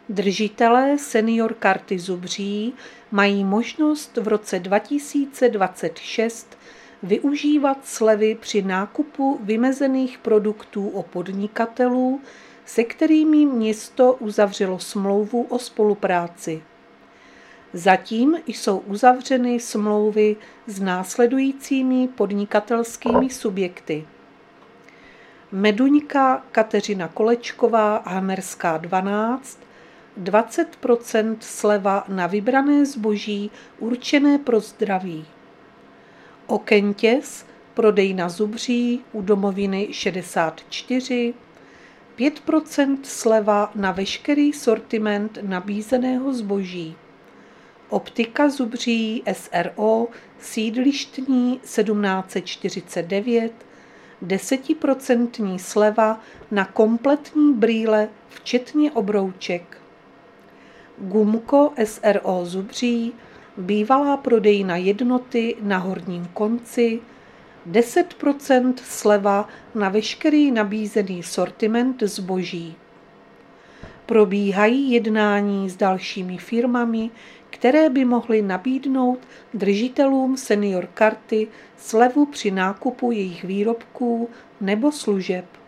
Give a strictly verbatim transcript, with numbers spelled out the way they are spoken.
Držitelé senior karty Zubří mají možnost v roce dva tisíce dvacet šest využívat slevy při nákupu vymezených produktů u podnikatelů, se kterými město uzavřelo smlouvu o spolupráci. Zatím jsou uzavřeny smlouvy s následujícími podnikatelskými subjekty: Meduňka Kateřina Kolečková, Hamerská dvanáct, dvacet procent sleva na vybrané zboží určené pro zdraví. Okentěs, prodejna Zubří, u Domoviny šedesát čtyři, pět procent sleva na veškerý sortiment nabízeného zboží. Optika Zubří S R O, sídlištní sedmnáct set čtyřicet devět, desetiprocentní sleva na kompletní brýle, včetně obrouček. Gumko S R O Zubří, bývalá prodejna Jednoty na Horním konci, deset procent sleva na veškerý nabízený sortiment zboží. Probíhají jednání s dalšími firmami, které by mohly nabídnout držitelům senior karty slevu při nákupu jejich výrobků nebo služeb.